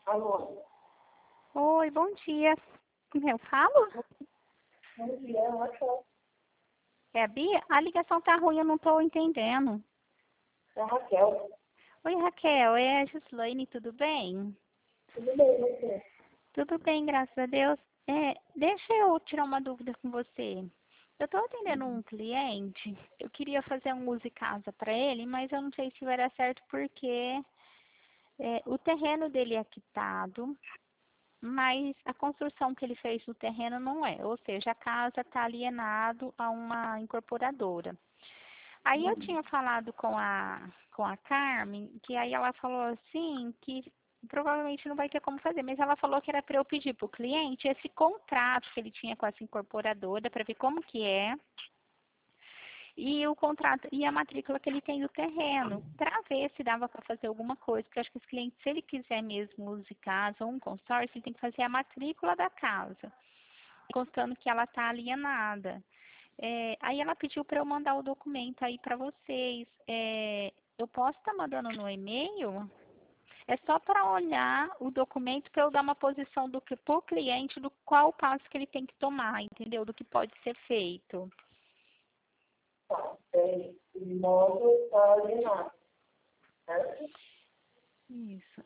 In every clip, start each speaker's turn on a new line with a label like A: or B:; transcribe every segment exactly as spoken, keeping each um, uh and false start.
A: Alô?
B: Oi, bom dia. Com quem eu falo?
A: Bom dia, eu acho
B: É a Bia? A ligação tá ruim, eu não tô entendendo.
A: que é a Raquel.
B: Oi, Raquel, é a Gislaine, tudo bem?
A: Tudo bem, você?
B: Tudo bem, graças a Deus. É, deixa eu tirar uma dúvida com você. Eu estou atendendo um cliente, eu queria fazer um uso em casa para ele, mas eu não sei se vai dar certo porque é, o terreno dele é quitado, mas a construção que ele fez no terreno não é, ou seja, a casa está alienado a uma incorporadora. Aí eu tinha falado com a, com a Carmen, que aí ela falou assim, que provavelmente não vai ter como fazer, mas ela falou que era para eu pedir para o cliente esse contrato que ele tinha com essa incorporadora, para ver como que é, e o contrato e a matrícula que ele tem do terreno, para ver se dava para fazer alguma coisa, porque eu acho que esse cliente, se ele quiser mesmo uso de casa ou um consórcio, ele tem que fazer a matrícula da casa, constando que ela está alienada. É, aí ela pediu para eu mandar o documento aí para vocês. É, eu posso estar mandando no e-mail? É só para olhar o documento para eu dar uma posição do que para o cliente do qual passo que ele tem que tomar, entendeu? Do que pode ser feito.
A: Tá, é, o imóvel está alienado, certo?
B: Isso.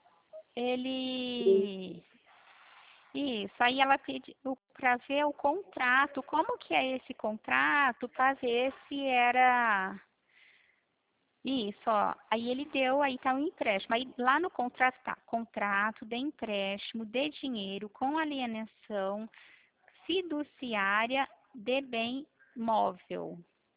B: Ele. Isso. Aí ela pediu para ver o contrato. Como que é esse contrato? Para ver se era. Isso, ó. Aí ele deu, aí tá o empréstimo. Aí lá no contrato tá contrato de empréstimo de dinheiro com alienação fiduciária de bem móvel.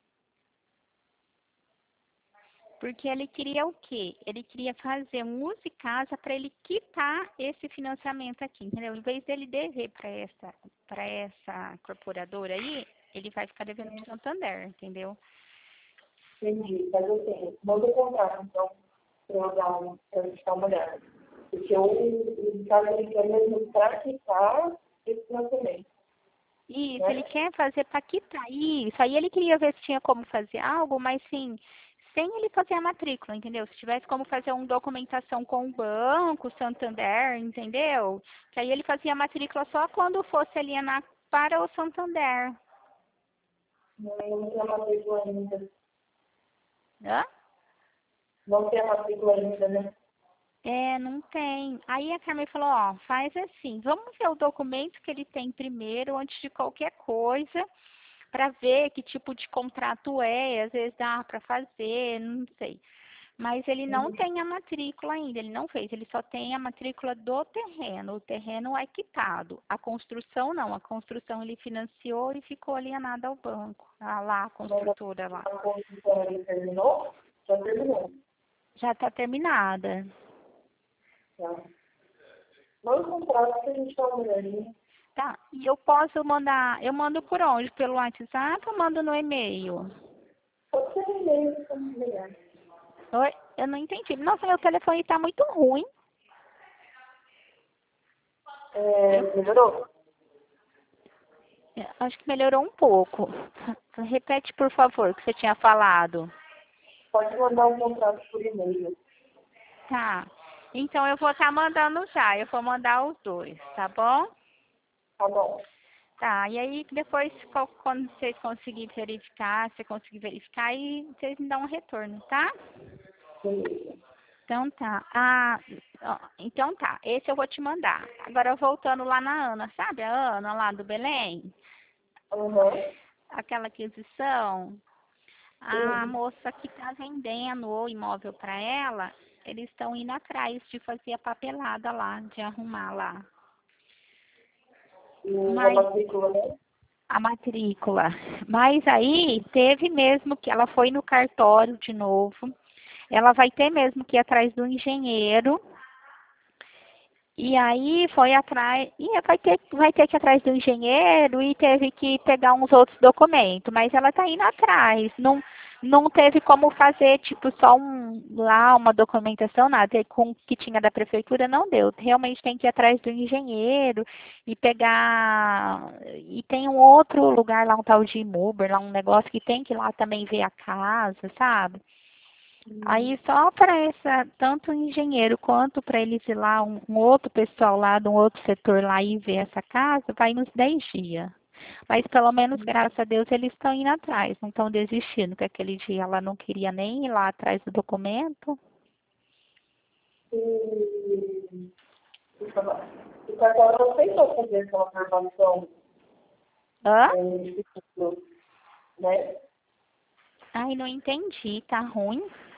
B: Porque ele queria o quê? Ele queria fazer um uso de casa para ele quitar esse financiamento aqui, entendeu? Em vez dele dever para essa, para essa incorporadora aí, ele vai ficar devendo para o Santander, entendeu?
A: Entendi, mas assim, manda o contrato, então, para eu dar um, para eu dar uma olhada. Porque o, o caso ele quer mesmo praticar esse financiamento,
B: Isso, ele
A: né?
B: quer fazer para quitar isso. Aí ele queria ver se tinha como fazer algo, mas sim, sem ele fazer a matrícula, entendeu? Se tivesse como fazer uma documentação com o banco, Santander, entendeu? Que aí ele fazia a matrícula só quando fosse alienar para o Santander.
A: Não, não tem a matrícula ainda.
B: Hã?
A: Não tem a matrícula ainda, né?
B: É, não tem. Aí a Carmen falou, ó, faz assim, vamos ver o documento que ele tem primeiro, antes de qualquer coisa, para ver que tipo de contrato é, às vezes dá para fazer, não sei. Mas ele não
A: Uhum.
B: tem a matrícula ainda, ele não fez, ele só tem a matrícula do terreno. O terreno é quitado. A construção não, a construção ele financiou e ficou alienada ao banco. Ah, lá, a
A: Mas
B: construtora lá.
A: a construção ele terminou? Já terminou.
B: Já está terminada.
A: Tá? Manda o contrato que a gente dá uma olhadinha.
B: Tá, e eu posso mandar, eu mando por onde? Pelo WhatsApp ou mando no e-mail?
A: Pode ser um e-mail, como melhor.
B: Oi? Eu não entendi. Nossa, meu telefone está muito ruim.
A: É,
B: Eu,
A: melhorou?
B: eu acho que melhorou um pouco. Repete, por favor, o que você tinha falado.
A: Pode mandar um contrato por e-mail.
B: Tá. Então eu vou estar mandando já. Eu vou mandar os dois, tá bom?
A: Tá bom.
B: Tá. E aí depois, qual- quando vocês conseguirem verificar, você conseguir verificar, aí vocês me dão um retorno, tá?
A: Beleza.
B: Então tá. Ah, ó, então tá. Esse eu vou te mandar. Agora voltando lá na Ana, sabe a Ana lá do Belém?
A: Aham.
B: Aquela aquisição. A
A: Sim.
B: moça que está vendendo o imóvel para ela, eles estão indo atrás de fazer a papelada lá, de arrumar lá.
A: E a
B: Mas
A: matrícula, né?
B: a matrícula. Mas aí teve mesmo que ela foi no cartório de novo. Ela vai ter mesmo que ir atrás do engenheiro. E aí foi atrás, e vai ter, vai ter que ir atrás do engenheiro e teve que pegar uns outros documentos, mas ela está indo atrás. Não, não teve como fazer, tipo, só um lá, uma documentação, nada, e com o que tinha da prefeitura não deu. Realmente tem que ir atrás do engenheiro e pegar. E tem um outro lugar lá, um tal de Imuber, lá um negócio que tem que ir lá também ver a casa, sabe? Aí só para essa, tanto o engenheiro quanto para eles ir lá, um, um outro pessoal lá, de um outro setor lá e ver essa casa, vai uns dez dias. Mas pelo menos, graças a Deus, eles estão indo atrás, não estão desistindo, porque aquele dia ela não queria nem ir lá atrás do documento.
A: E o cartório não aceitou fazer essa observação,
B: Hã?
A: é, né?
B: Ai, não entendi, tá ruim?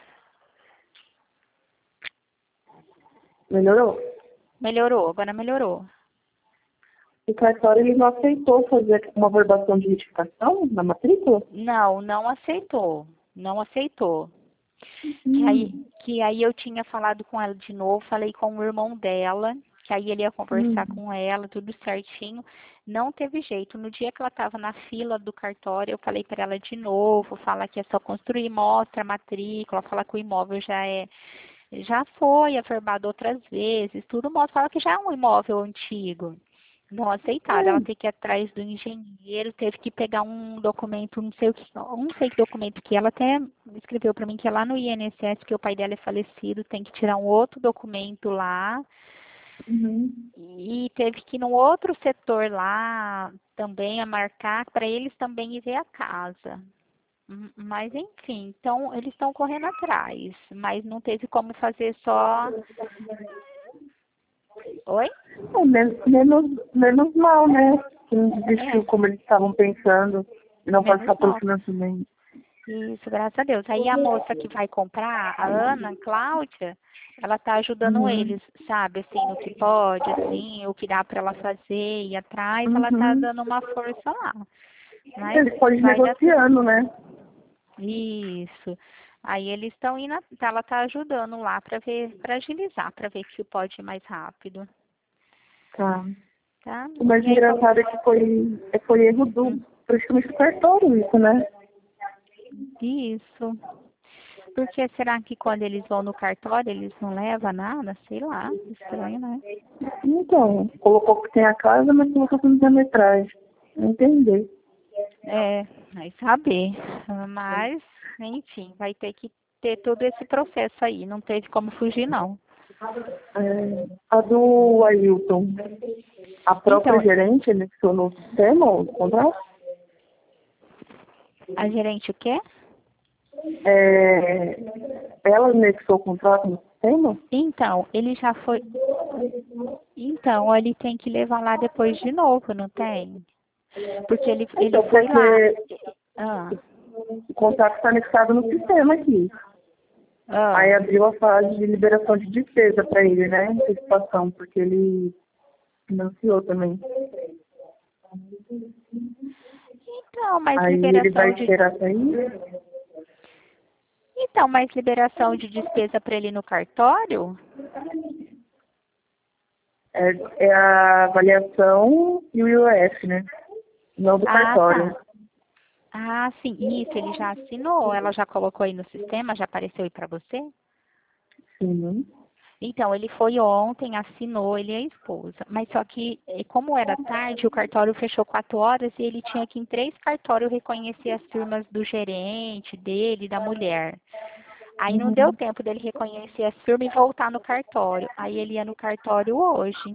A: Melhorou?
B: Melhorou, agora melhorou.
A: O cartório ele não aceitou fazer uma averbação de retificação na matrícula?
B: Não, não aceitou, não aceitou. Que
A: Hum.
B: aí, que aí eu tinha falado com ela de novo, falei com o irmão dela, que aí ele ia conversar
A: Hum.
B: com ela, tudo certinho. Não teve jeito. No dia que ela estava na fila do cartório, eu falei para ela de novo, fala que é só construir, mostra a matrícula, fala que o imóvel já é, já foi averbado outras vezes, tudo mostra, fala que já é um imóvel antigo. Não aceitaram, ela
A: Hum.
B: teve que ir atrás do engenheiro, teve que pegar um documento, não sei o que, não sei que documento que ela até escreveu para mim que é lá no I N S S, que o pai dela é falecido, tem que tirar um outro documento lá.
A: Uhum.
B: E teve que ir num outro setor lá também a marcar para eles também ir ver a casa. Hum, Mas enfim, então eles estão correndo atrás, mas não teve como fazer só. Oi?
A: É, men- menos, menos mal, né? Que não desistiu
B: É,
A: como eles estavam pensando e não
B: menos
A: passar pelo
B: mal.
A: financiamento.
B: Isso, graças a Deus. Aí a moça que vai comprar, a Ana, a Cláudia, ela tá ajudando
A: Uhum.
B: eles, sabe, assim, no que pode, assim, o que dá para ela fazer, ir atrás, ela tá
A: Uhum.
B: dando uma força lá. Mas
A: Eles podem ir
B: vai dar tudo.
A: negociando, né?
B: Isso. Aí eles estão indo, tá, ela tá ajudando lá para ver, para agilizar, para ver que pode ir mais rápido,
A: Tá.
B: tá?
A: O mais
B: E aí como
A: engraçado é que foi, é, foi erro do,
B: hum,
A: praticamente do cartório isso, né?
B: isso. Porque será que quando eles vão no cartório eles não levam nada? Sei lá, estranho, né?
A: Então, colocou que tem a casa, mas colocou que não tem a metragem. Não entender.
B: É, vai saber. Mas, enfim, vai ter que ter todo esse processo aí. Não teve como fugir, não.
A: É, a do Ailton, a própria
B: Então,
A: gerente anexou no sistema o contrato?
B: a gerente o quê?
A: É, ela anexou o contrato no sistema?
B: Então, ele já foi. Então, ele tem que levar lá depois de novo, não tem? Porque ele, ele
A: Então,
B: foi lá.
A: porque
B: Ah,
A: o contrato está anexado no sistema aqui.
B: ah.
A: Aí abriu a fase de liberação de despesa para ele, né? Antecipação, porque ele financiou também.
B: Então, mas
A: Aí ele vai
B: liberação de.
A: esperar sair.
B: Então, mas liberação de despesa para ele no cartório?
A: É, é a avaliação e o I O F, né? Não do
B: Ah,
A: cartório.
B: tá. Ah, sim. Isso, ele já assinou. Ela já colocou aí no sistema? Já apareceu aí para você?
A: Sim.
B: Então, ele foi ontem, assinou, ele e a esposa. Mas só que, eh, como era tarde, o cartório fechou quatro horas e ele tinha que ir em três cartórios reconhecer as firmas do gerente, dele, da mulher. Aí não deu
A: Uhum.
B: tempo dele reconhecer as firmas e voltar no cartório. Aí ele ia no cartório hoje.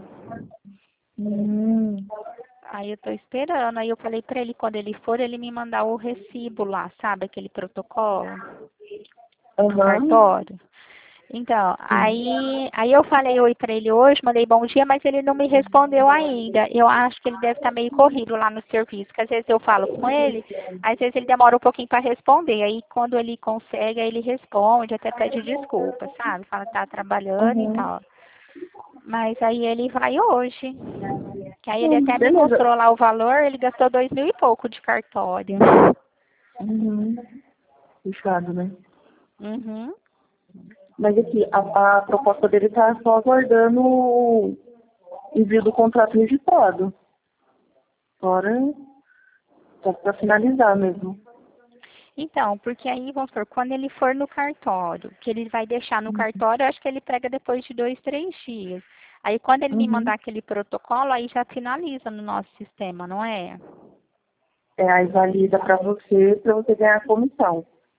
A: Hum.
B: Aí eu tô esperando. Aí eu falei pra ele, quando ele for, ele me mandar o recibo lá, sabe? Aquele protocolo do
A: Aham.
B: cartório. Então,
A: Sim.
B: aí, aí eu falei oi pra ele hoje, mandei bom dia, mas ele não me respondeu ainda. Eu acho que ele deve estar meio corrido lá no serviço, que às vezes eu falo com ele, às vezes ele demora um pouquinho para responder. Aí quando ele consegue, aí ele responde, até pede desculpa, sabe? Fala que tá trabalhando e
A: Uhum.
B: tal. Mas aí ele vai hoje. Que aí ele
A: Hum,
B: até me
A: beleza.
B: mostrou lá o valor, ele gastou dois mil e pouco de cartório.
A: Uhum. Fechado, né?
B: Uhum.
A: Mas aqui, a, a proposta dele tá só aguardando o envio do contrato registrado. Fora, só para finalizar mesmo.
B: Então, porque aí, vamos supor, quando ele for no cartório, que ele vai deixar no cartório, eu acho que ele pega depois de dois, três dias. Aí, quando ele me
A: Uhum.
B: mandar aquele protocolo, aí já finaliza no nosso sistema, não é?
A: É, aí valida para você, para você ganhar a comissão.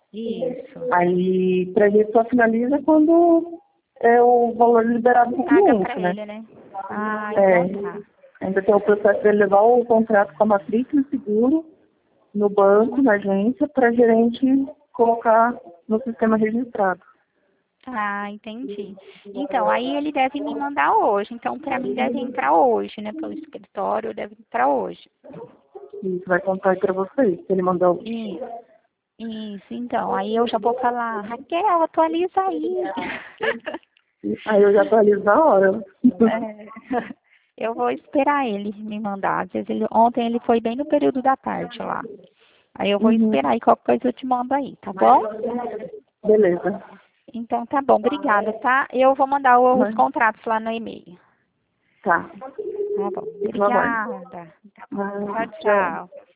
B: Isso.
A: Aí, pra gente só finaliza quando é o valor liberado para o
B: Paga
A: cliente,
B: pra
A: né?
B: ele, né? Ah,
A: É,
B: então tá.
A: ainda tem o processo de levar o contrato com a matrícula e seguro no banco, na agência, para gerente colocar no sistema registrado.
B: Ah, entendi. Então, aí ele deve me mandar hoje. Então, pra mim deve entrar hoje, né? Pelo escritório deve entrar hoje.
A: Isso vai contar aí para vocês, se ele mandar o...
B: Isso, isso, então. Aí eu já vou falar, Raquel, atualiza aí.
A: Aí eu já atualizo na hora.
B: É, eu vou esperar ele me mandar. Às vezes ele, ontem ele foi bem no período da tarde lá. Aí eu vou
A: Uhum.
B: esperar e qualquer coisa eu te mando aí, tá bom?
A: Beleza.
B: Então tá bom, obrigada, tá? Eu vou mandar os
A: Mas-
B: contratos lá no e-mail.
A: Tá.
B: Tá bom,
A: Fico no aguardo.
B: obrigada. Tá bom.
A: Ah,
B: Tchau, tchau.